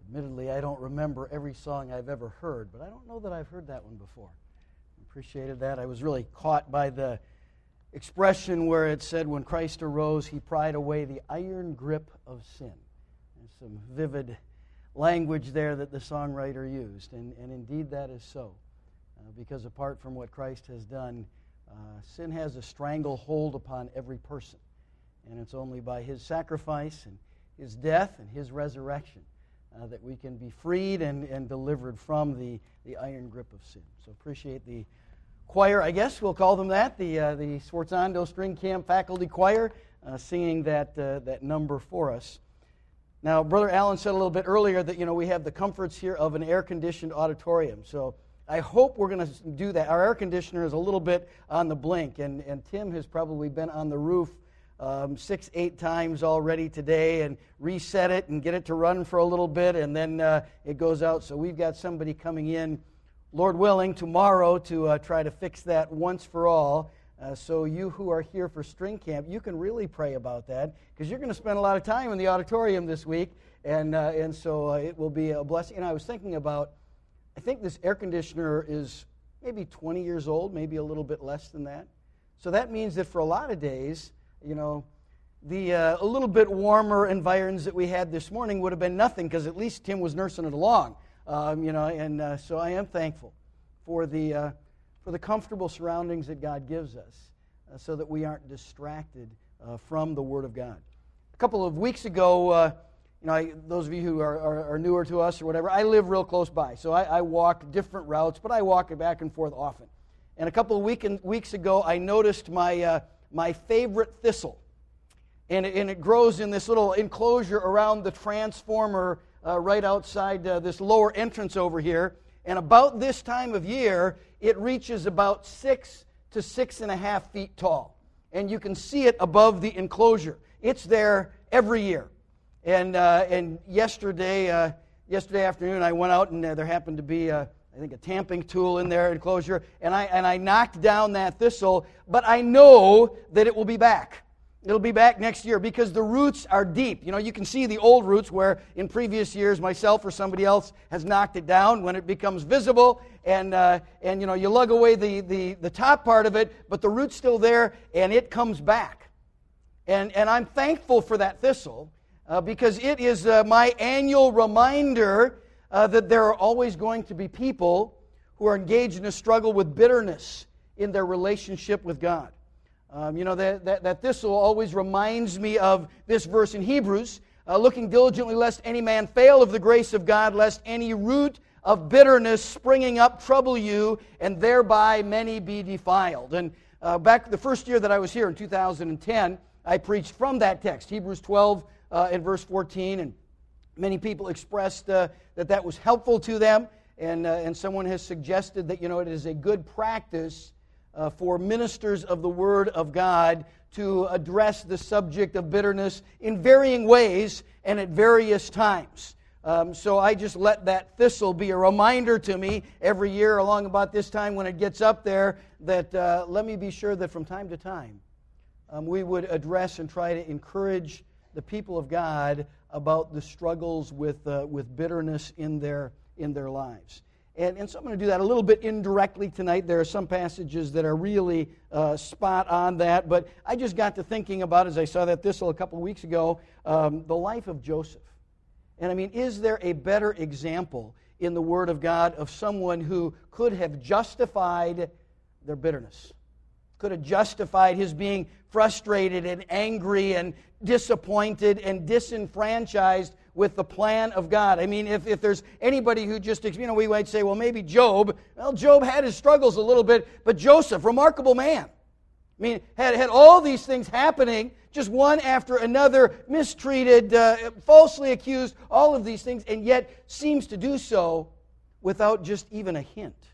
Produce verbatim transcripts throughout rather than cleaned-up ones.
Admittedly, I don't remember every song I've ever heard, but I don't know that I've heard that one before. Appreciated that. I was really caught by the expression where it said, when Christ arose, he pried away the iron grip of sin. There's some vivid language there that the songwriter used, and, and indeed that is so. Uh, because apart from what Christ has done, uh, sin has a stranglehold upon every person. And it's only by his sacrifice and his death and his resurrection Uh, that we can be freed and, and delivered from the, the iron grip of sin. So appreciate the choir, I guess we'll call them that, the uh, the Sforzando String Camp Faculty Choir, uh, singing that uh, that number for us. Now, Brother Allen said a little bit earlier that, you know, we have the comforts here of an air-conditioned auditorium. So I hope we're going to do that. Our air conditioner is a little bit on the blink, and, and Tim has probably been on the roof Um, six, eight times already today and reset it and get it to run for a little bit, and then uh, it goes out. So we've got somebody coming in, Lord willing, tomorrow to uh, try to fix that once for all. Uh, so you who are here for String Camp, you can really pray about that, because you're going to spend a lot of time in the auditorium this week, and uh, and so uh, it will be a blessing. And I was thinking about, I think this air conditioner is maybe twenty years old, maybe a little bit less than that. So that means that for a lot of days, you know, the uh, a little bit warmer environs that we had this morning would have been nothing, because at least Tim was nursing it along, um, you know. And uh, so I am thankful for the uh, for the comfortable surroundings that God gives us, uh, so that we aren't distracted uh, from the Word of God. A couple of weeks ago, uh, you know, I, those of you who are, are, are newer to us or whatever, I live real close by, so I, I walk different routes, but I walk it back and forth often. And a couple of week, weeks ago, I noticed my uh, my favorite thistle. And it, and it grows in this little enclosure around the transformer uh, right outside uh, this lower entrance over here. And about this time of year, it reaches about six to six and a half feet tall. And you can see it above the enclosure. It's there every year. And uh, and yesterday, uh, yesterday afternoon, I went out, and uh, there happened to be a I think a tamping tool in there enclosure, and I and I knocked down that thistle, but I know that it will be back. It'll be back next year, because the roots are deep. You know, you can see the old roots where in previous years myself or somebody else has knocked it down when it becomes visible, and uh, and you know, you lug away the, the, the top part of it, but the root's still there, and it comes back. And, and I'm thankful for that thistle, uh, because it is uh, my annual reminder Uh, that there are always going to be people who are engaged in a struggle with bitterness in their relationship with God. Um, you know, that, that, that thistle always reminds me of this verse in Hebrews, uh, looking diligently lest any man fail of the grace of God, lest any root of bitterness springing up trouble you, and thereby many be defiled. And uh, back the first year that I was here in two thousand ten, I preached from that text, Hebrews twelve uh, and verse fourteen, and many people expressed uh, that that was helpful to them, and uh, and someone has suggested that, you know, it is a good practice uh, for ministers of the Word of God to address the subject of bitterness in varying ways and at various times. Um, so I just let that thistle be a reminder to me every year along about this time when it gets up there, that uh, let me be sure that from time to time um, we would address and try to encourage the people of God about the struggles with uh, with bitterness in their in their lives. And, and so I'm going to do that a little bit indirectly tonight. There are some passages that are really uh, spot on that, but I just got to thinking about, as I saw that thistle a couple of weeks ago, um, the life of Joseph. And I mean, is there a better example in the Word of God of someone who could have justified their bitterness? Could have justified his being frustrated and angry and disappointed and disenfranchised with the plan of God. I mean, if, if there's anybody who just, you know, we might say, well, maybe Job. Well, Job had his struggles a little bit, but Joseph, remarkable man. I mean, had, had all these things happening, just one after another, mistreated, uh, falsely accused, all of these things, and yet seems to do so without just even a hint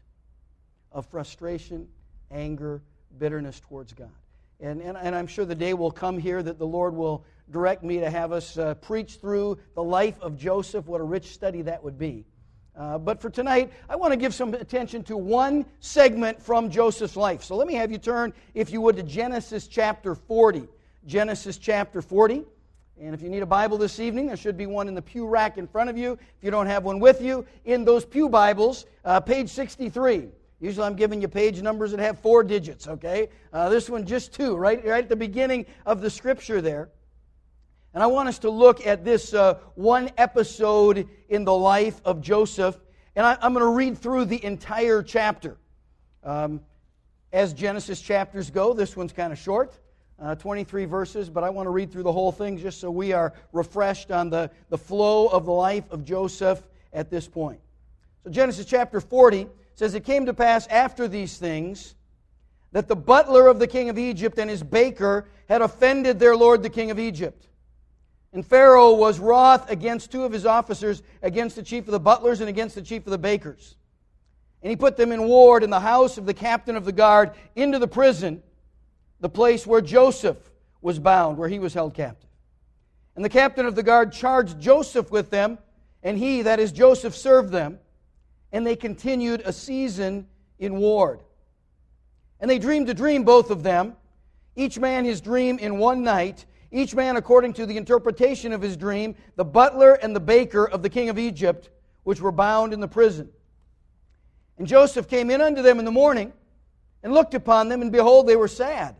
of frustration, anger, bitterness towards God. And, and, and I'm sure the day will come here that the Lord will direct me to have us uh, preach through the life of Joseph. What a rich study that would be. Uh, but for tonight, I want to give some attention to one segment from Joseph's life. So let me have you turn, if you would, to Genesis chapter forty. Genesis chapter forty. And if you need a Bible this evening, there should be one in the pew rack in front of you. If you don't have one with you, in those pew Bibles, uh, page sixty-three. Usually I'm giving you page numbers that have four digits, okay? Uh, this one just two, right, right at the beginning of the Scripture there. And I want us to look at this uh, one episode in the life of Joseph. And I, I'm going to read through the entire chapter. Um, as Genesis chapters go, this one's kind of short, uh, twenty-three verses, but I want to read through the whole thing just so we are refreshed on the, the flow of the life of Joseph at this point. So Genesis chapter forty says, "It came to pass after these things that the butler of the king of Egypt and his baker had offended their lord the king of Egypt. And Pharaoh was wroth against two of his officers, against the chief of the butlers and against the chief of the bakers. And he put them in ward in the house of the captain of the guard into the prison, the place where Joseph was bound, where he was held captive. And the captain of the guard charged Joseph with them, and he, that is Joseph, served them. And they continued a season in ward. And they dreamed a dream, both of them, each man his dream in one night, each man according to the interpretation of his dream, the butler and the baker of the king of Egypt, which were bound in the prison. And Joseph came in unto them in the morning, and looked upon them, and behold, they were sad.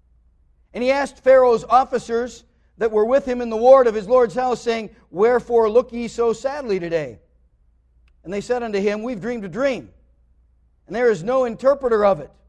And he asked Pharaoh's officers that were with him in the ward of his Lord's house, saying, Wherefore look ye so sadly today? And they said unto him, We've dreamed a dream, and there is no interpreter of it.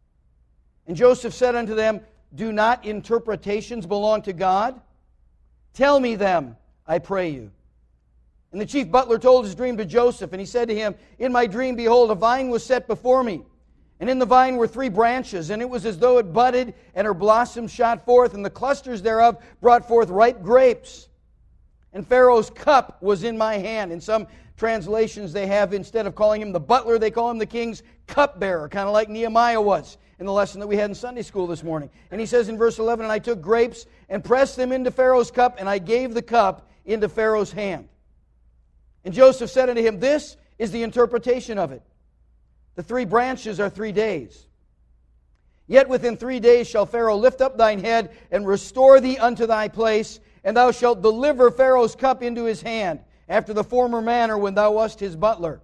And Joseph said unto them, Do not interpretations belong to God? Tell me them, I pray you. And the chief butler told his dream to Joseph, and he said to him, In my dream, behold, a vine was set before me, and in the vine were three branches, and it was as though it budded, and her blossoms shot forth, and the clusters thereof brought forth ripe grapes. And Pharaoh's cup was in my hand. In some translations, they have, instead of calling him the butler, they call him the king's cupbearer, kind of like Nehemiah was in the lesson that we had in Sunday school this morning. And he says in verse eleven, And I took grapes and pressed them into Pharaoh's cup, and I gave the cup into Pharaoh's hand. And Joseph said unto him, This is the interpretation of it. The three branches are three days. Yet within three days shall Pharaoh lift up thine head and restore thee unto thy place, and thou shalt deliver Pharaoh's cup into his hand, after the former manner when thou wast his butler.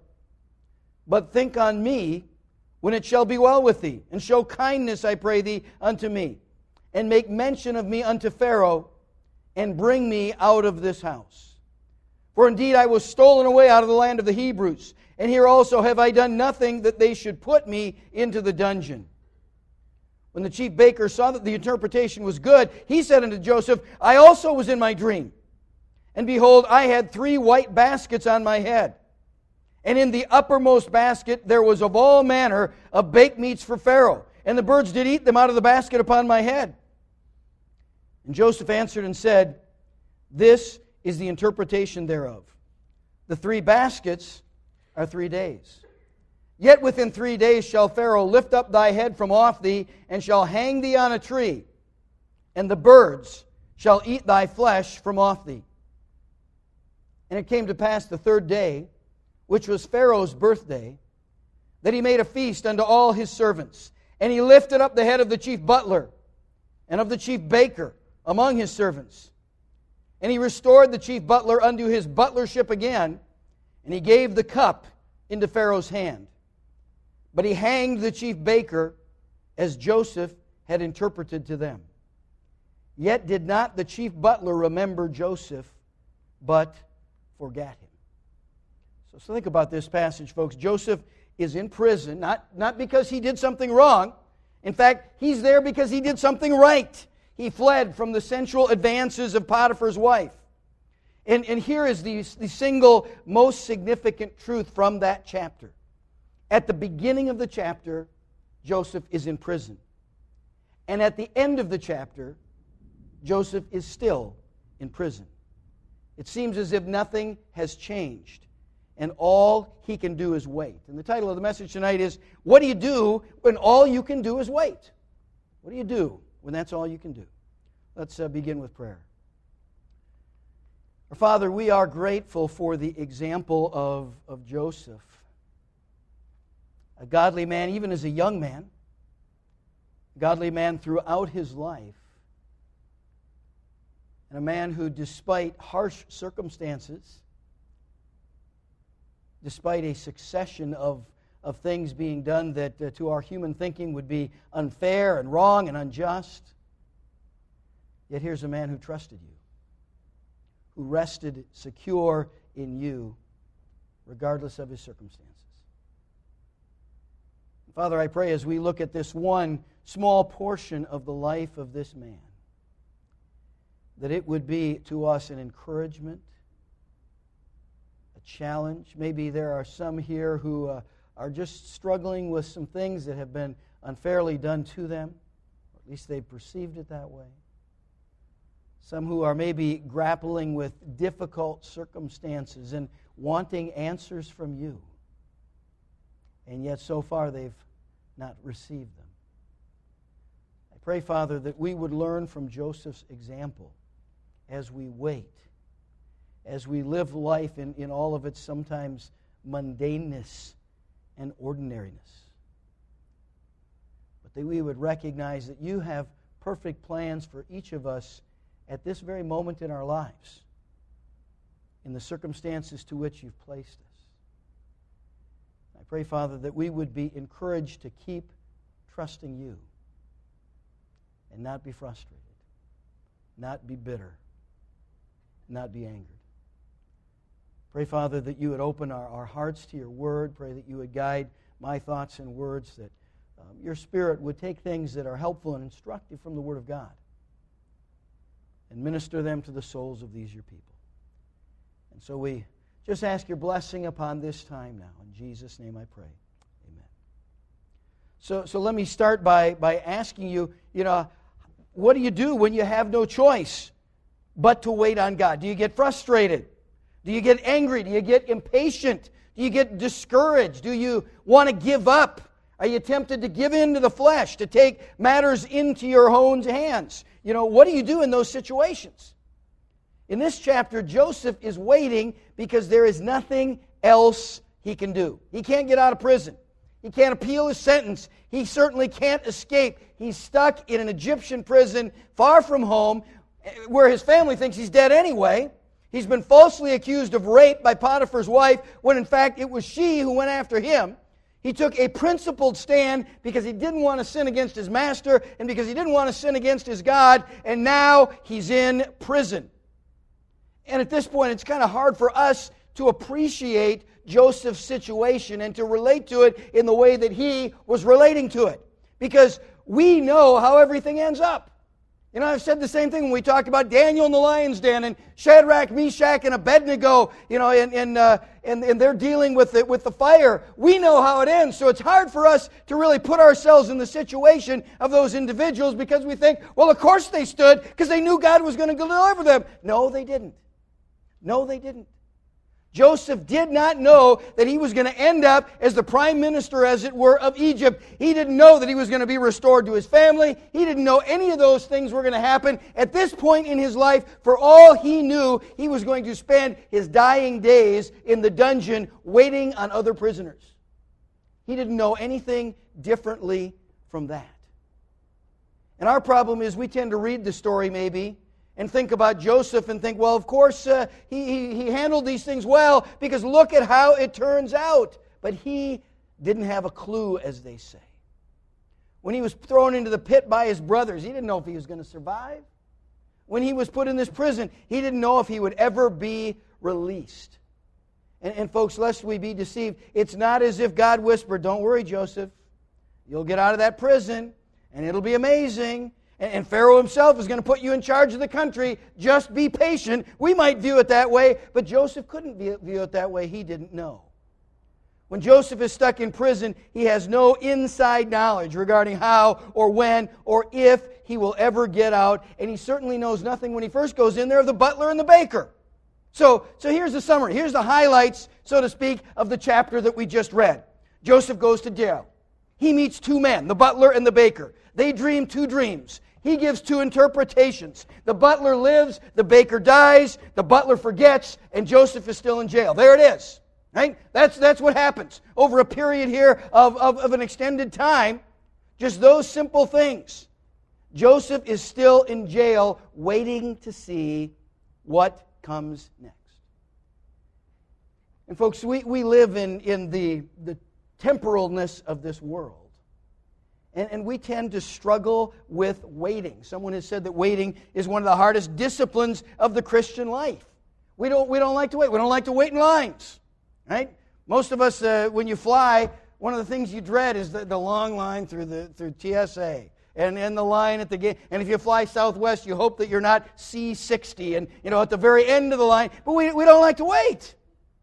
But think on me when it shall be well with thee, and show kindness, I pray thee, unto me, and make mention of me unto Pharaoh, and bring me out of this house. For indeed I was stolen away out of the land of the Hebrews, and here also have I done nothing that they should put me into the dungeon. When the chief baker saw that the interpretation was good, he said unto Joseph, I also was in my dream, and behold, I had three white baskets on my head. And in the uppermost basket there was of all manner of baked meats for Pharaoh, and the birds did eat them out of the basket upon my head. And Joseph answered and said, This is the interpretation thereof. The three baskets are three days. Yet within three days shall Pharaoh lift up thy head from off thee, and shall hang thee on a tree, and the birds shall eat thy flesh from off thee. And it came to pass the third day, which was Pharaoh's birthday, that he made a feast unto all his servants. And he lifted up the head of the chief butler and of the chief baker among his servants. And he restored the chief butler unto his butlership again, and he gave the cup into Pharaoh's hand. But he hanged the chief baker as Joseph had interpreted to them. Yet did not the chief butler remember Joseph, but forgot him. So, so think about this passage, folks. Joseph is in prison, not, not because he did something wrong. In fact, he's there because he did something right. He fled from the sensual advances of Potiphar's wife. And, and here is the, the single most significant truth from that chapter. At the beginning of the chapter, Joseph is in prison. And at the end of the chapter, Joseph is still in prison. It seems as if nothing has changed, and all he can do is wait. And the title of the message tonight is, What do you do when all you can do is wait? What do you do when that's all you can do? Let's uh, begin with prayer. Our Father, we are grateful for the example of, of Joseph, a godly man even as a young man, a godly man throughout his life. and a man who, despite harsh circumstances, despite a succession of, of things being done that uh, to our human thinking would be unfair and wrong and unjust, yet here's a man who trusted you, who rested secure in you, regardless of his circumstances. Father, I pray as we look at this one small portion of the life of this man, that it would be to us an encouragement, a challenge. Maybe there are some here who uh, are just struggling with some things that have been unfairly done to them, or at least they've perceived it that way. Some who are maybe grappling with difficult circumstances and wanting answers from you, and yet so far they've not received them. I pray, Father, that we would learn from Joseph's example as we wait, as we live life in, in all of its sometimes mundaneness and ordinariness. But that we would recognize that you have perfect plans for each of us at this very moment in our lives, in the circumstances to which you've placed us. I pray, Father, that we would be encouraged to keep trusting you and not be frustrated, not be bitter, not be angered. Pray, Father, that you would open our, our hearts to your word. Pray that you would guide my thoughts and words, that um, your Spirit would take things that are helpful and instructive from the Word of God and minister them to the souls of these your people. And so we just ask your blessing upon this time now. In Jesus' name I pray. Amen. So, so let me start by, by asking you, you know, what do you do when you have no choice but to wait on God? Do you get frustrated? Do you get angry? Do you get impatient? Do you get discouraged? Do you want to give up? Are you tempted to give in to the flesh, to take matters into your own hands? You know, what do you do in those situations? In this chapter, Joseph is waiting because there is nothing else he can do. He can't get out of prison. He can't appeal his sentence. He certainly can't escape. He's stuck in an Egyptian prison far from home where his family thinks he's dead anyway. He's been falsely accused of rape by Potiphar's wife when in fact it was she who went after him. He took a principled stand because he didn't want to sin against his master and because he didn't want to sin against his God, and now he's in prison. And at this point, it's kind of hard for us to appreciate Joseph's situation and to relate to it in the way that he was relating to it, because we know how everything ends up. You know, I've said the same thing when we talked about Daniel in the lion's den and Shadrach, Meshach, and Abednego, you know, and, and, uh, and, and they're dealing with it, with the fire. We know how it ends, so it's hard for us to really put ourselves in the situation of those individuals because we think, well, of course they stood because they knew God was going to deliver them. No, they didn't. No, they didn't. Joseph did not know that he was going to end up as the prime minister, as it were, of Egypt. He didn't know that he was going to be restored to his family. He didn't know any of those things were going to happen. At this point in his life, for all he knew, he was going to spend his dying days in the dungeon waiting on other prisoners. He didn't know anything differently from that. And our problem is we tend to read the story maybe and think about Joseph and think, well, of course, uh, he, he, he handled these things well because look at how it turns out. But he didn't have a clue, as they say. When he was thrown into the pit by his brothers, he didn't know if he was going to survive. When he was put in this prison, he didn't know if he would ever be released. And, and folks, lest we be deceived, it's not as if God whispered, don't worry, Joseph. You'll get out of that prison, and it'll be amazing. And Pharaoh himself is going to put you in charge of the country. Just be patient. We might view it that way, but Joseph couldn't view it that way. He didn't know. When Joseph is stuck in prison, he has no inside knowledge regarding how or when or if he will ever get out. And he certainly knows nothing when he first goes in there of the butler and the baker. So, so here's the summary. Here's the highlights, so to speak, of the chapter that we just read. Joseph goes to jail. He meets two men, the butler and the baker. They dream two dreams. He gives two interpretations. The butler lives, the baker dies, the butler forgets, and Joseph is still in jail. There it is. Right? That's, that's what happens over a period here of, of, of an extended time. Just those simple things. Joseph is still in jail waiting to see what comes next. And folks, we, we live in, in the, the temporalness of this world. And, and we tend to struggle with waiting. Someone has said that waiting is one of the hardest disciplines of the Christian life. We don't, we don't like to wait. We don't like to wait in lines, right? Most of us, uh, when you fly, one of the things you dread is the, the long line through the through T S A. And, and the line at the gate. And if you fly Southwest, you hope that you're not C sixty and, you know, at the very end of the line. But we, we don't like to wait.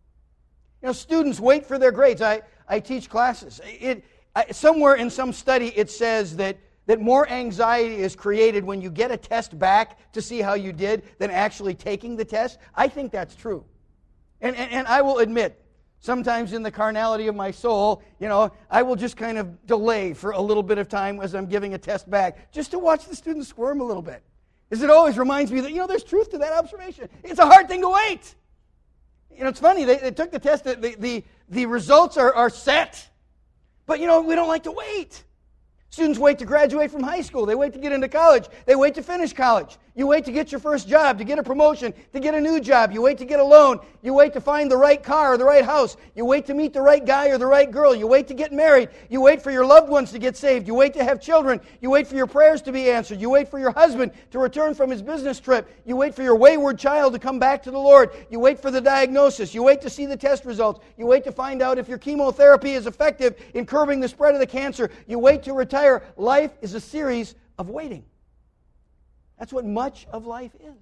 You know, students wait for their grades. I, I teach classes. It, I, somewhere in some study it says that, that more anxiety is created when you get a test back to see how you did than actually taking the test. I think that's true. And, and, and I will admit, sometimes in the carnality of my soul, you know, I will just kind of delay for a little bit of time as I'm giving a test back, just to watch the students squirm a little bit. Because it always reminds me that, you know, there's truth to that observation. It's a hard thing to wait. You know, it's funny, they, they took the test, the, the, the results are, are set. But, you know, we don't like to wait. Students wait to graduate from high school. They wait to get into college. They wait to finish college. You wait to get your first job, to get a promotion, to get a new job. You wait to get a loan. You wait to find the right car or the right house. You wait to meet the right guy or the right girl. You wait to get married. You wait for your loved ones to get saved. You wait to have children. You wait for your prayers to be answered. You wait for your husband to return from his business trip. You wait for your wayward child to come back to the Lord. You wait for the diagnosis. You wait to see the test results. You wait to find out if your chemotherapy is effective in curbing the spread of the cancer. You wait to retire. Life is a series of waiting. That's what much of life is.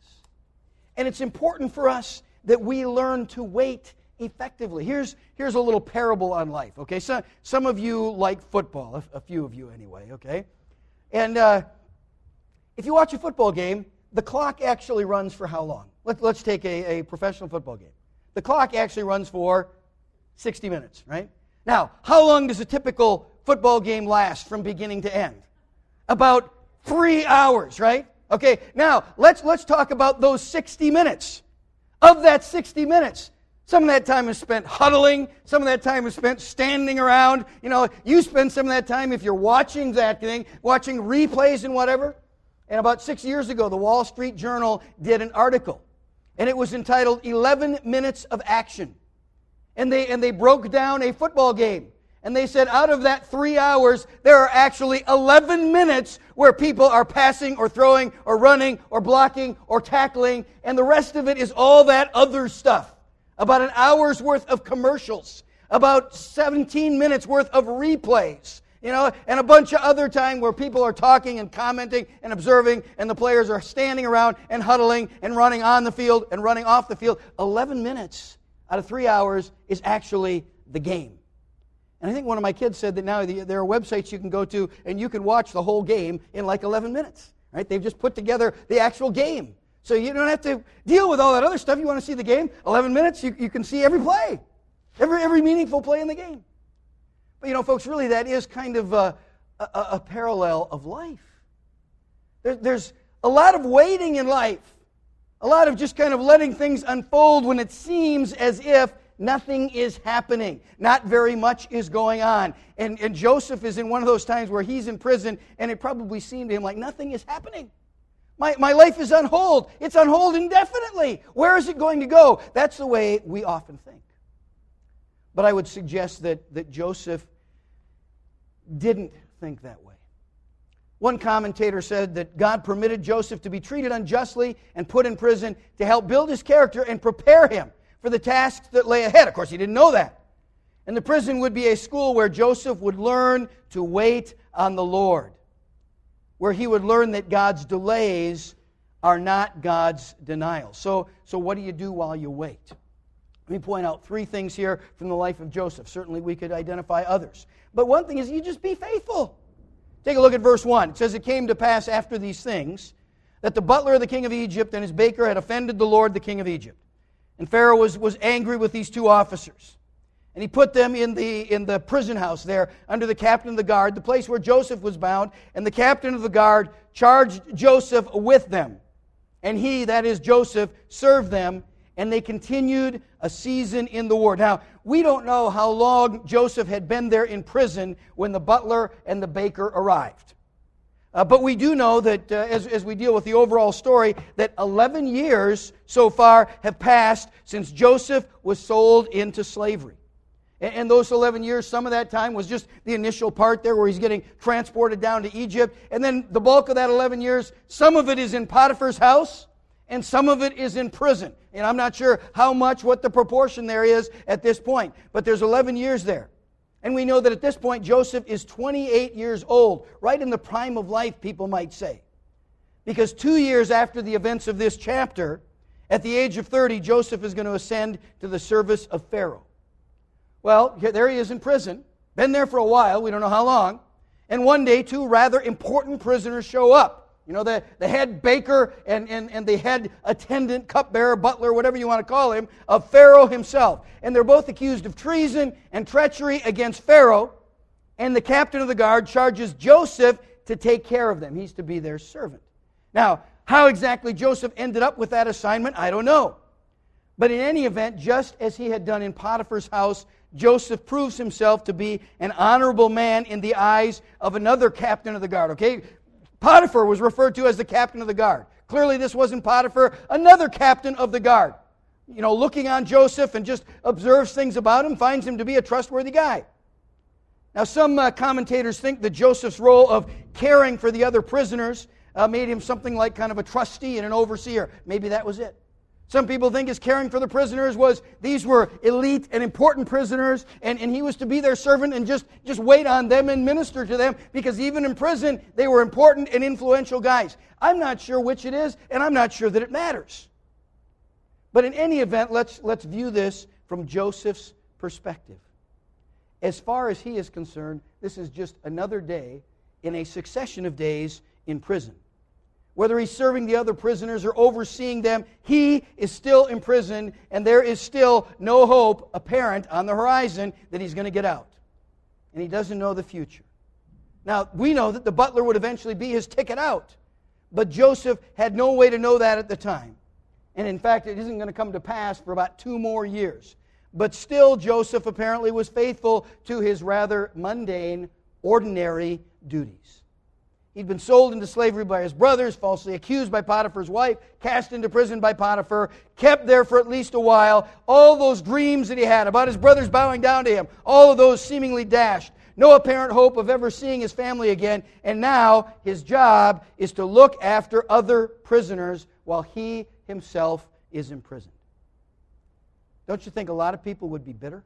And it's important for us that we learn to wait effectively. Here's, here's a little parable on life, okay? So, some of you like football, a, a few of you anyway, okay? And uh, if you watch a football game, the clock actually runs for how long? Let, let's take a, a professional football game. The clock actually runs for sixty minutes, right? Now, how long does a typical football game last from beginning to end? About three hours, right? Okay, now let's let's talk about those sixty minutes. Of that sixty minutes, some of that time is spent huddling, some of that time is spent standing around. You know, you spend some of that time if you're watching that thing, watching replays and whatever. And about six years ago, the Wall Street Journal did an article, and it was entitled eleven minutes of Action. And they and they broke down a football game. And they said out of that three hours, there are actually eleven minutes where people are passing or throwing or running or blocking or tackling. And the rest of it is all that other stuff. About an hour's worth of commercials. About seventeen minutes worth of replays. You know, and a bunch of other time where people are talking and commenting and observing, and the players are standing around and huddling and running on the field and running off the field. eleven minutes out of three hours is actually the game. And I think one of my kids said that now there are websites you can go to and you can watch the whole game in like eleven minutes. Right? They've just put together the actual game. So you don't have to deal with all that other stuff. You want to see the game? eleven minutes, you, you can see every play. Every, every meaningful play in the game. But you know, folks, really that is kind of a, a, a parallel of life. There, there's a lot of waiting in life. A lot of just kind of letting things unfold when it seems as if nothing is happening. Not very much is going on. And, and Joseph is in one of those times where he's in prison, and it probably seemed to him like nothing is happening. My, my life is on hold. It's on hold indefinitely. Where is it going to go? That's the way we often think. But I would suggest that, that Joseph didn't think that way. One commentator said that God permitted Joseph to be treated unjustly and put in prison to help build his character and prepare him for the tasks that lay ahead. Of course, he didn't know that. And the prison would be a school where Joseph would learn to wait on the Lord, where he would learn that God's delays are not God's denials. So, so what do you do while you wait? Let me point out three things here from the life of Joseph. Certainly we could identify others. But one thing is you just be faithful. Take a look at verse one. It says, "It came to pass after these things that the butler of the king of Egypt and his baker had offended the Lord, the king of Egypt. And Pharaoh was, was angry with these two officers. And he put them in the, in the prison house there under the captain of the guard, the place where Joseph was bound. And the captain of the guard charged Joseph with them. And he, that is Joseph, served them. And they continued a season in the war." Now, we don't know how long Joseph had been there in prison when the butler and the baker arrived. Uh, but we do know that uh, as, as we deal with the overall story, that eleven years so far have passed since Joseph was sold into slavery. And, and those eleven years, some of that time was just the initial part there where he's getting transported down to Egypt. And then the bulk of that eleven years, some of it is in Potiphar's house, and some of it is in prison. And I'm not sure how much, what the proportion there is at this point. But there's eleven years there. And we know that at this point, Joseph is twenty-eight years old, right in the prime of life, people might say. Because two years after the events of this chapter, at the age of thirty, Joseph is going to ascend to the service of Pharaoh. Well, there he is in prison, been there for a while, we don't know how long, and one day two rather important prisoners show up. You know, the, the head baker and, and, and the head attendant, cupbearer, butler, whatever you want to call him, of Pharaoh himself. And they're both accused of treason and treachery against Pharaoh. And the captain of the guard charges Joseph to take care of them. He's to be their servant. Now, how exactly Joseph ended up with that assignment, I don't know. But in any event, just as he had done in Potiphar's house, Joseph proves himself to be an honorable man in the eyes of another captain of the guard. Okay? Potiphar was referred to as the captain of the guard. Clearly this wasn't Potiphar, another captain of the guard. You know, looking on Joseph and just observes things about him, finds him to be a trustworthy guy. Now some uh, commentators think that Joseph's role of caring for the other prisoners uh, made him something like kind of a trustee and an overseer. Maybe that was it. Some people think his caring for the prisoners was these were elite and important prisoners, and, and he was to be their servant and just, just wait on them and minister to them, because even in prison, they were important and influential guys. I'm not sure which it is, and I'm not sure that it matters. But in any event, let's, let's view this from Joseph's perspective. As far as he is concerned, this is just another day in a succession of days in prison. Whether he's serving the other prisoners or overseeing them, he is still imprisoned, and there is still no hope apparent on the horizon that he's going to get out. And he doesn't know the future. Now, we know that the butler would eventually be his ticket out, but Joseph had no way to know that at the time. And in fact, it isn't going to come to pass for about two more years. But still, Joseph apparently was faithful to his rather mundane, ordinary duties. He'd been sold into slavery by his brothers, falsely accused by Potiphar's wife, cast into prison by Potiphar, kept there for at least a while. All those dreams that he had about his brothers bowing down to him, all of those seemingly dashed. No apparent hope of ever seeing his family again. And now his job is to look after other prisoners while he himself is imprisoned. Don't you think a lot of people would be bitter?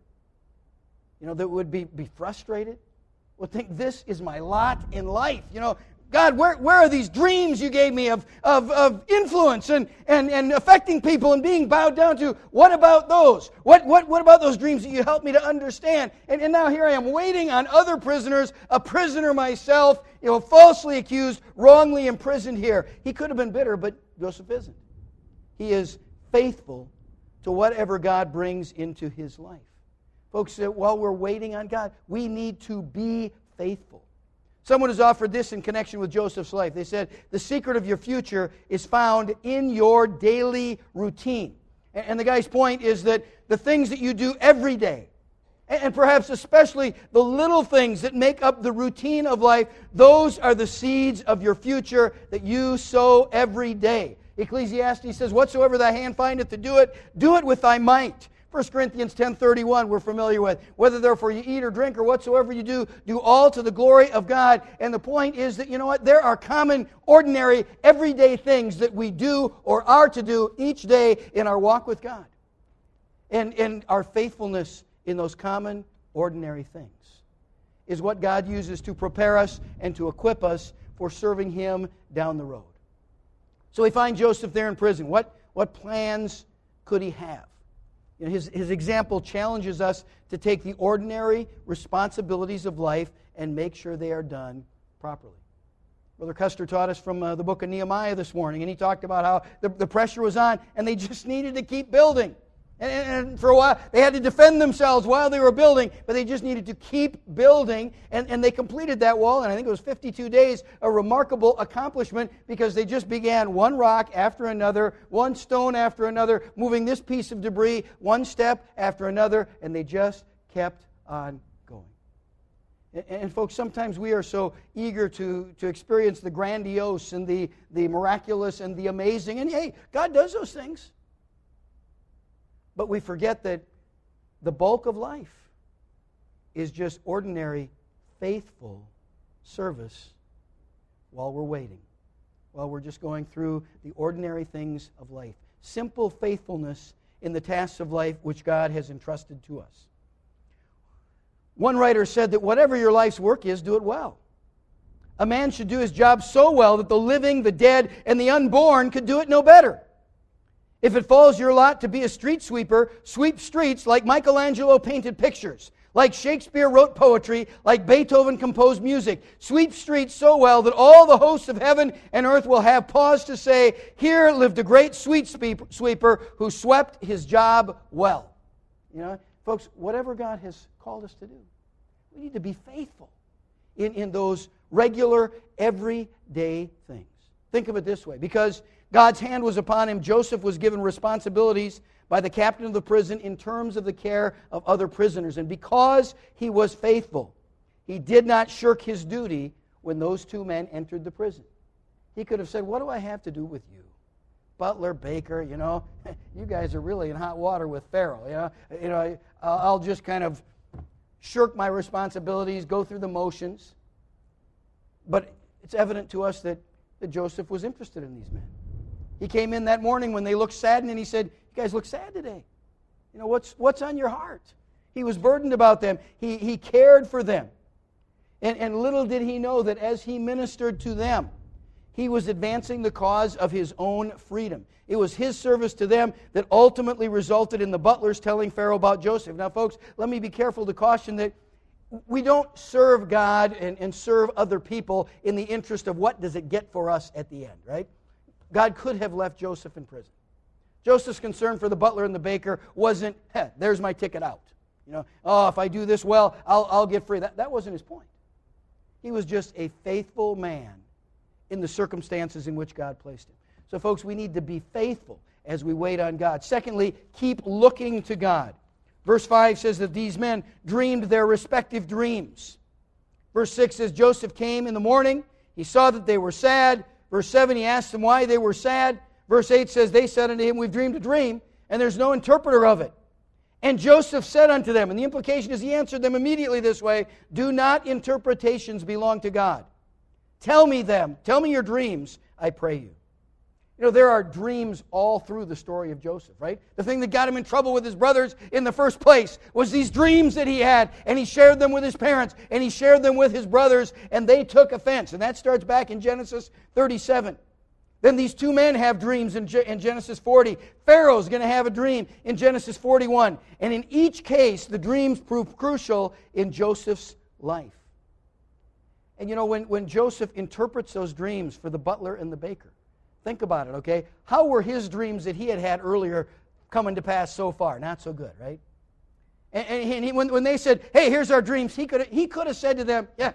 You know, that would be, be frustrated? Would think, this is my lot in life. You know, God, where, where are these dreams you gave me of, of, of influence and, and, and affecting people and being bowed down to? What about those? What, what, what about those dreams that you helped me to understand? And, and now here I am waiting on other prisoners, a prisoner myself, you know, falsely accused, wrongly imprisoned here. He could have been bitter, but Joseph isn't. He is faithful to whatever God brings into his life. Folks, while we're waiting on God, we need to be faithful. Someone has offered this in connection with Joseph's life. They said, the secret of your future is found in your daily routine. And the guy's point is that the things that you do every day, and perhaps especially the little things that make up the routine of life, those are the seeds of your future that you sow every day. Ecclesiastes says, whatsoever thy hand findeth to do it, do it with thy might. First Corinthians ten thirty-one we're familiar with. Whether therefore you eat or drink or whatsoever you do, do all to the glory of God. And the point is that, you know what, there are common, ordinary, everyday things that we do or are to do each day in our walk with God. And, and our faithfulness in those common, ordinary things is what God uses to prepare us and to equip us for serving Him down the road. So we find Joseph there in prison. What, what plans could he have? You know, his, his example challenges us to take the ordinary responsibilities of life and make sure they are done properly. Brother Custer taught us from uh, the book of Nehemiah this morning, and he talked about how the, the pressure was on, and they just needed to keep building. And, and for a while, they had to defend themselves while they were building, but they just needed to keep building, and, and they completed that wall, and I think it was fifty-two days, a remarkable accomplishment, because they just began one rock after another, one stone after another, moving this piece of debris one step after another, and they just kept on going. And, and folks, sometimes we are so eager to, to experience the grandiose and the, the miraculous and the amazing. And hey, God does those things. But we forget that the bulk of life is just ordinary, faithful service while we're waiting, while we're just going through the ordinary things of life. Simple faithfulness in the tasks of life which God has entrusted to us. One writer said that whatever your life's work is, do it well. A man should do his job so well that the living, the dead, and the unborn could do it no better. If it falls your lot to be a street sweeper, sweep streets like Michelangelo painted pictures, like Shakespeare wrote poetry, like Beethoven composed music. Sweep streets so well that all the hosts of heaven and earth will have pause to say, here lived a great sweet sweeper who swept his job well. You know, folks, whatever God has called us to do, we need to be faithful in, in those regular, everyday things. Think of it this way. Because God's hand was upon him, Joseph was given responsibilities by the captain of the prison in terms of the care of other prisoners. And because he was faithful, he did not shirk his duty when those two men entered the prison. He could have said, what do I have to do with you? Butler, baker, you know, you guys are really in hot water with Pharaoh. You know, you know, I'll just kind of shirk my responsibilities, go through the motions. But it's evident to us that, that Joseph was interested in these men. He came in that morning when they looked saddened, and he said, you guys look sad today. You know, what's what's on your heart? He was burdened about them. He, he cared for them. And, and little did he know that as he ministered to them, he was advancing the cause of his own freedom. It was his service to them that ultimately resulted in the butlers telling Pharaoh about Joseph. Now, folks, let me be careful to caution that we don't serve God and, and serve other people in the interest of what does it get for us at the end, right? God could have left Joseph in prison. Joseph's concern for the butler and the baker wasn't, hey, there's my ticket out. You know, oh, if I do this well, I'll, I'll get free. That, that wasn't his point. He was just a faithful man in the circumstances in which God placed him. So, folks, we need to be faithful as we wait on God. Secondly, keep looking to God. Verse five says that these men dreamed their respective dreams. Verse six says, Joseph came in the morning. He saw that they were sad. Verse seven, he asked them why they were sad. Verse eight says, they said unto him, we've dreamed a dream, and there's no interpreter of it. And Joseph said unto them, and the implication is he answered them immediately this way, do not interpretations belong to God? Tell me them. Tell me your dreams, I pray you. You know, there are dreams all through the story of Joseph, right? The thing that got him in trouble with his brothers in the first place was these dreams that he had, and he shared them with his parents, and he shared them with his brothers, and they took offense. And that starts back in Genesis thirty-seven. Then these two men have dreams in, in Genesis forty. Pharaoh's going to have a dream in Genesis forty-one. And in each case, the dreams prove crucial in Joseph's life. And you know, when, when Joseph interprets those dreams for the butler and the baker, think about it, okay? How were his dreams that he had had earlier coming to pass so far? Not so good, right? And, and he, when, when they said, hey, here's our dreams, he could he could have said to them, yeah,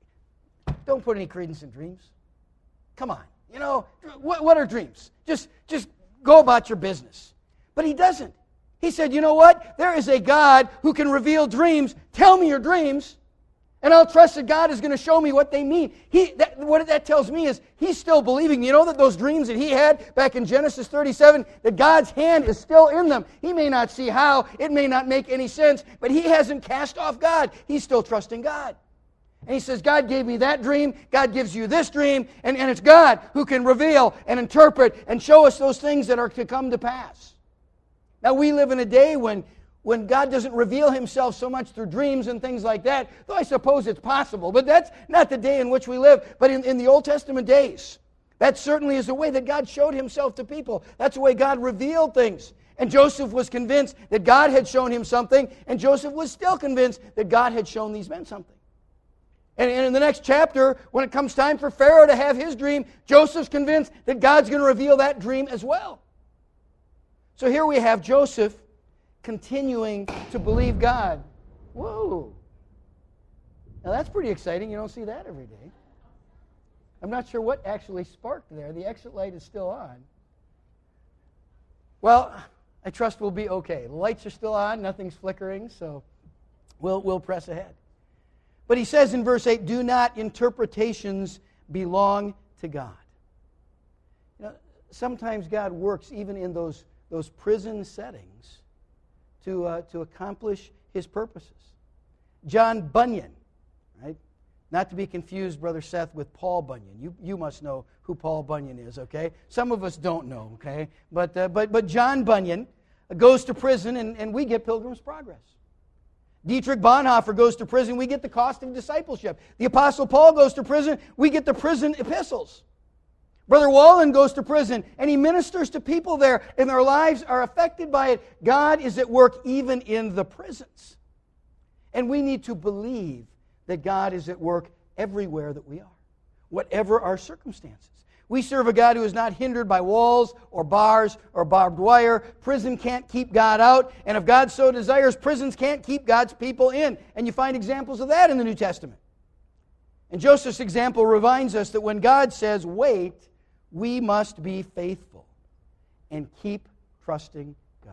don't put any credence in dreams. Come on. You know, what, what are dreams? Just, just go about your business. But he doesn't. He said, you know what? There is a God who can reveal dreams. Tell me your dreams, and I'll trust that God is going to show me what they mean. He, that, what that tells me is he's still believing. You know that those dreams that he had back in Genesis thirty-seven, that God's hand is still in them. He may not see how. It may not make any sense, but he hasn't cast off God. He's still trusting God. And he says, God gave me that dream, God gives you this dream, and, and it's God who can reveal and interpret and show us those things that are to come to pass. Now, we live in a day when, when God doesn't reveal himself so much through dreams and things like that, though I suppose it's possible, but that's not the day in which we live. But in, in the Old Testament days, that certainly is the way that God showed himself to people. That's the way God revealed things. And Joseph was convinced that God had shown him something, and Joseph was still convinced that God had shown these men something. And in the next chapter, when it comes time for Pharaoh to have his dream, Joseph's convinced that God's going to reveal that dream as well. So here we have Joseph continuing to believe God. Whoa. Now that's pretty exciting. You don't see that every day. I'm not sure what actually sparked there. The exit light is still on. Well, I trust we'll be okay. The lights are still on. Nothing's flickering, so we'll, we'll press ahead. But he says in verse eight, do not interpretations belong to God? You know, sometimes God works even in those, those prison settings to, uh, to accomplish His purposes. John Bunyan, right? Not to be confused, Brother Seth, with Paul Bunyan. You, you must know who Paul Bunyan is, okay? Some of us don't know, okay? But, uh, but, but John Bunyan goes to prison, and, and we get Pilgrim's Progress. Dietrich Bonhoeffer goes to prison, we get the Cost of Discipleship. The Apostle Paul goes to prison, we get the prison epistles. Brother Wallen goes to prison, and he ministers to people there, and their lives are affected by it. God is at work even in the prisons. And we need to believe that God is at work everywhere that we are, whatever our circumstances. We serve a God who is not hindered by walls or bars or barbed wire. Prison can't keep God out. And if God so desires, prisons can't keep God's people in. And you find examples of that in the New Testament. And Joseph's example reminds us that when God says, wait, we must be faithful and keep trusting God.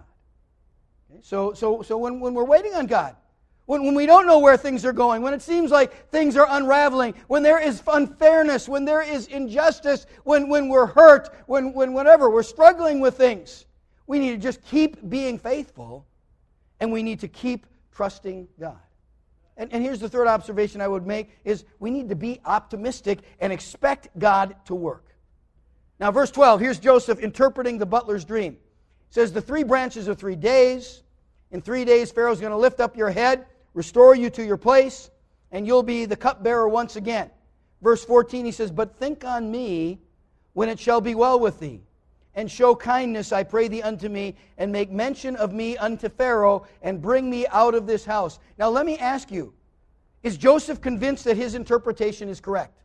Okay? So, so, so when, when we're waiting on God, When, when we don't know where things are going, when it seems like things are unraveling, when there is unfairness, when there is injustice, when, when we're hurt, when, when whatever, we're struggling with things, we need to just keep being faithful, and we need to keep trusting God. And, and here's the third observation I would make, is we need to be optimistic and expect God to work. Now, verse twelve, here's Joseph interpreting the butler's dream. It says, the three branches are three days. In three days, Pharaoh's going to lift up your head, restore you to your place, and you'll be the cupbearer once again. Verse fourteen, he says, but think on me when it shall be well with thee, and show kindness, I pray thee, unto me, and make mention of me unto Pharaoh, and bring me out of this house. Now let me ask you, is Joseph convinced that his interpretation is correct?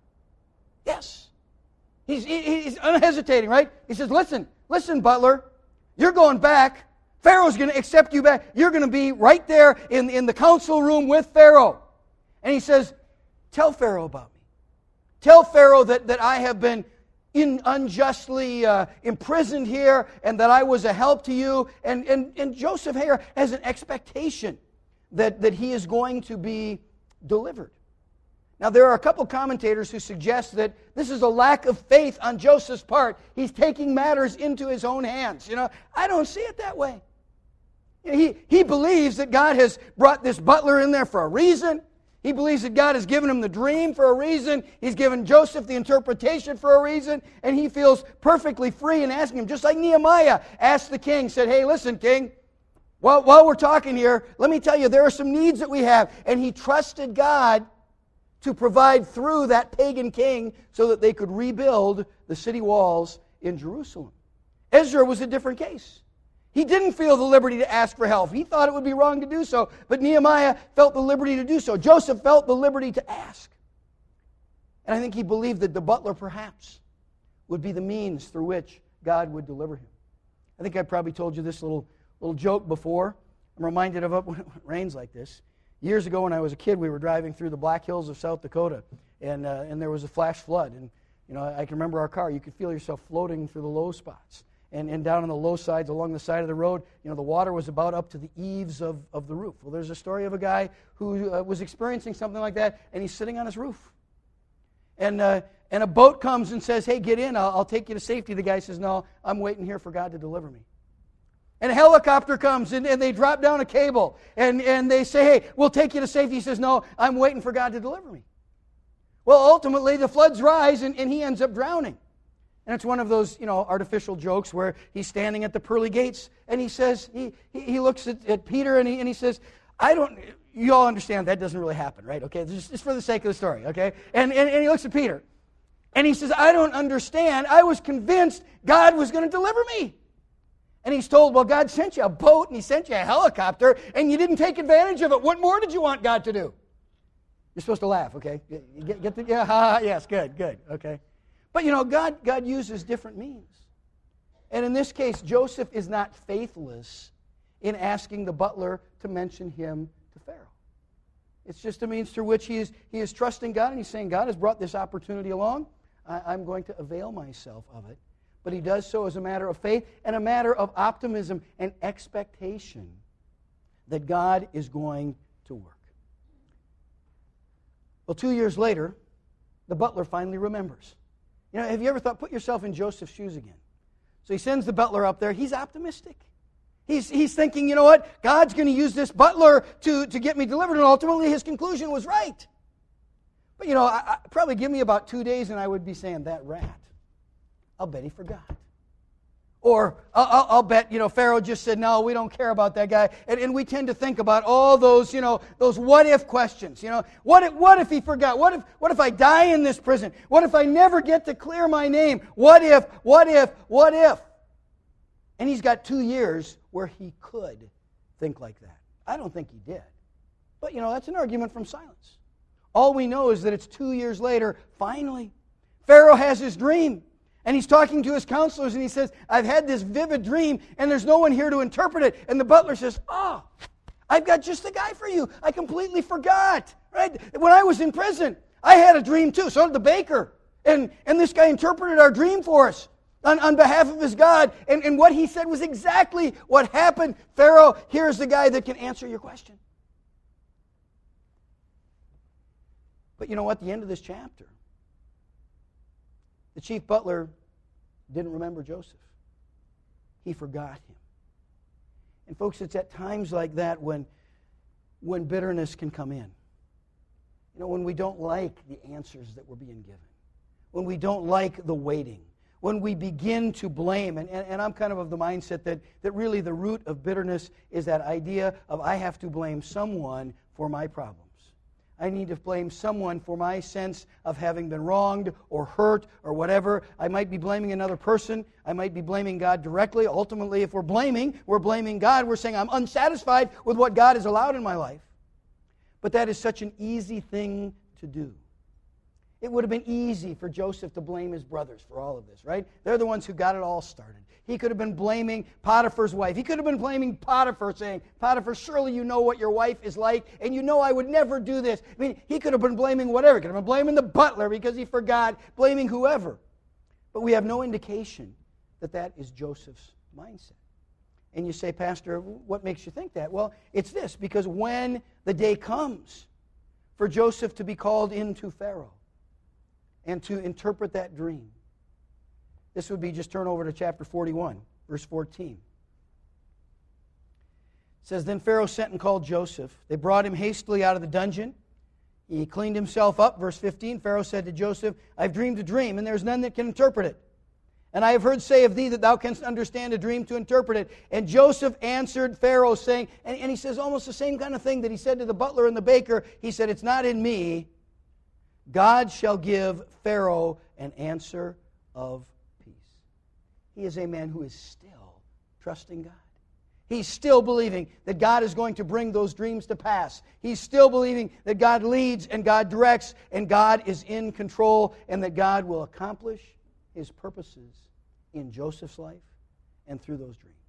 Yes. He's, he's unhesitating, right? He says, listen, listen, butler, you're going back. Pharaoh's going to accept you back. You're going to be right there in, in the council room with Pharaoh. And he says, tell Pharaoh about me. Tell Pharaoh that, that I have been in, unjustly uh, imprisoned here, and that I was a help to you. And, and, and Joseph here has an expectation that, that he is going to be delivered. Now, there are a couple commentators who suggest that this is a lack of faith on Joseph's part. He's taking matters into his own hands. You know, I don't see it that way. He, he believes that God has brought this butler in there for a reason. He believes that God has given him the dream for a reason. He's given Joseph the interpretation for a reason. And he feels perfectly free in asking him, just like Nehemiah asked the king, said, hey, listen, king, while, while we're talking here, let me tell you, there are some needs that we have. And he trusted God to provide through that pagan king so that they could rebuild the city walls in Jerusalem. Ezra was a different case. He didn't feel the liberty to ask for help. He thought it would be wrong to do so, but Nehemiah felt the liberty to do so. Joseph felt the liberty to ask. And I think he believed that the butler perhaps would be the means through which God would deliver him. I think I probably told you this little, little joke before. I'm reminded of it when it rains like this. Years ago when I was a kid, we were driving through the Black Hills of South Dakota, and, uh, and there was a flash flood. And you know, I can remember our car. You could feel yourself floating through the low spots. And, and down on the low sides along the side of the road, you know, the water was about up to the eaves of, of the roof. Well, there's a story of a guy who uh, was experiencing something like that, and he's sitting on his roof. And uh, and a boat comes and says, hey, get in, I'll, I'll take you to safety. The guy says, no, I'm waiting here for God to deliver me. And a helicopter comes, and, and they drop down a cable, and, and they say, hey, we'll take you to safety. He says, no, I'm waiting for God to deliver me. Well, ultimately, the floods rise, and, and he ends up drowning. And it's one of those, you know, artificial jokes where he's standing at the pearly gates, and he says, he he, he looks at, at Peter, and he, and he says, I don't, you all understand that doesn't really happen, right? Okay, just, just for the sake of the story, okay? And, and, and he looks at Peter, and he says, I don't understand. I was convinced God was going to deliver me. And he's told, well, God sent you a boat, and he sent you a helicopter, and you didn't take advantage of it. What more did you want God to do? You're supposed to laugh, okay? You get, get the, yeah, ha, ha, yes, good, good, okay. But, you know, God, God uses different means. And in this case, Joseph is not faithless in asking the butler to mention him to Pharaoh. It's just a means through which he is, he is trusting God, and he's saying, God has brought this opportunity along. I, I'm going to avail myself of it. But he does so as a matter of faith and a matter of optimism and expectation that God is going to work. Well, two years later, the butler finally remembers. You know, have you ever thought, put yourself in Joseph's shoes again? So he sends the butler up there. He's optimistic. He's, he's thinking, you know what? God's going to use this butler to, to get me delivered. And ultimately, his conclusion was right. But, you know, I, I, probably give me about two days and I would be saying, that rat, I'll bet he forgot. Or I'll, I'll, I'll bet, you know, Pharaoh just said, no, we don't care about that guy. And, and we tend to think about all those, you know, those what-if questions. You know, what if, what if he forgot? What if, what if I die in this prison? What if I never get to clear my name? What if, what if, what if? And he's got two years where he could think like that. I don't think he did. But, you know, that's an argument from silence. All we know is that it's two years later, finally, Pharaoh has his dream. And he's talking to his counselors and he says, I've had this vivid dream and there's no one here to interpret it. And the butler says, oh, I've got just the guy for you. I completely forgot. Right? When I was in prison, I had a dream too. So did the baker. And, and this guy interpreted our dream for us on, on behalf of his God. And, and what he said was exactly what happened. Pharaoh, here's the guy that can answer your question. But you know what? At the end of this chapter, the chief butler didn't remember Joseph. He forgot him. And folks, it's at times like that when, when bitterness can come in. You know, when we don't like the answers that we're being given. When we don't like the waiting. When we begin to blame. And, and, and I'm kind of of the mindset that, that really the root of bitterness is that idea of I have to blame someone for my problems. I need to blame someone for my sense of having been wronged or hurt or whatever. I might be blaming another person. I might be blaming God directly. Ultimately, if we're blaming, we're blaming God. We're saying I'm unsatisfied with what God has allowed in my life. But that is such an easy thing to do. It would have been easy for Joseph to blame his brothers for all of this, right? They're the ones who got it all started. He could have been blaming Potiphar's wife. He could have been blaming Potiphar, saying, Potiphar, surely you know what your wife is like, and you know I would never do this. I mean, he could have been blaming whatever. He could have been blaming the butler because he forgot, blaming whoever. But we have no indication that that is Joseph's mindset. And you say, Pastor, what makes you think that? Well, it's this, because when the day comes for Joseph to be called into Pharaoh, and to interpret that dream. This would be, just turn over to chapter forty-one, verse fourteen. It says, Then Pharaoh sent and called Joseph. They brought him hastily out of the dungeon. He cleaned himself up. Verse fifteen, Pharaoh said to Joseph, I've dreamed a dream, and there's none that can interpret it. And I have heard say of thee that thou canst understand a dream to interpret it. And Joseph answered Pharaoh, saying, and, and he says almost the same kind of thing that he said to the butler and the baker. He said, it's not in me. God shall give Pharaoh an answer of peace. He is a man who is still trusting God. He's still believing that God is going to bring those dreams to pass. He's still believing that God leads and God directs and God is in control and that God will accomplish His purposes in Joseph's life and through those dreams.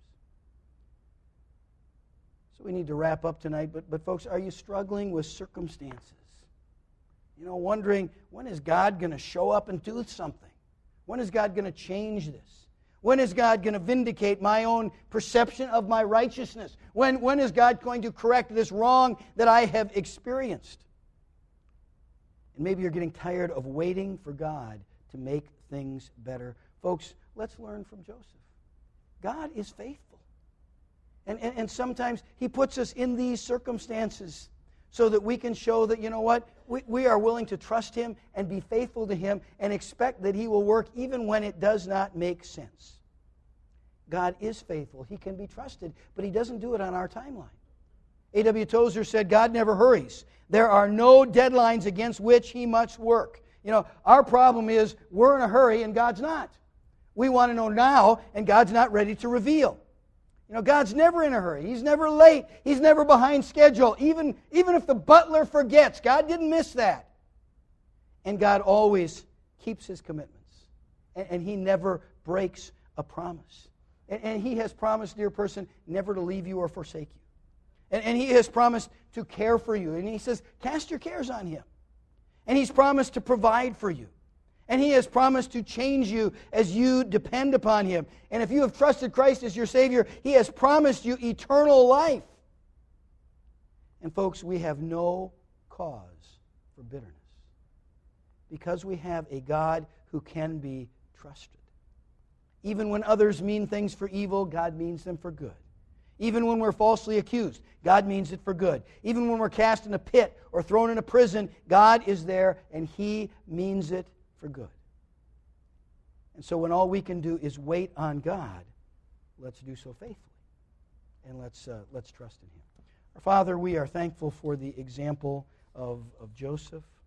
So we need to wrap up tonight, but, but folks, are you struggling with circumstances? You know, wondering, when is God going to show up and do something? When is God going to change this? When is God going to vindicate my own perception of my righteousness? When, when is God going to correct this wrong that I have experienced? And maybe you're getting tired of waiting for God to make things better. Folks, let's learn from Joseph. God is faithful. And, and, and sometimes He puts us in these circumstances so that we can show that, you know what, we, we are willing to trust Him and be faithful to Him and expect that He will work even when it does not make sense. God is faithful. He can be trusted, but He doesn't do it on our timeline. A W Tozer said, God never hurries. There are no deadlines against which He must work. You know, our problem is we're in a hurry and God's not. We want to know now and God's not ready to reveal. You know, God's never in a hurry. He's never late. He's never behind schedule. Even, even if the butler forgets, God didn't miss that. And God always keeps His commitments. And, and He never breaks a promise. And, and He has promised, dear person, never to leave you or forsake you. And, and He has promised to care for you. And He says, cast your cares on Him. And He's promised to provide for you. And He has promised to change you as you depend upon Him. And if you have trusted Christ as your Savior, He has promised you eternal life. And folks, we have no cause for bitterness. Because we have a God who can be trusted. Even when others mean things for evil, God means them for good. Even when we're falsely accused, God means it for good. Even when we're cast in a pit or thrown in a prison, God is there and He means it for good. And so when all we can do is wait on God, let's do so faithfully. And let's, uh, let's trust in Him. Our Father, we are thankful for the example of, of Joseph.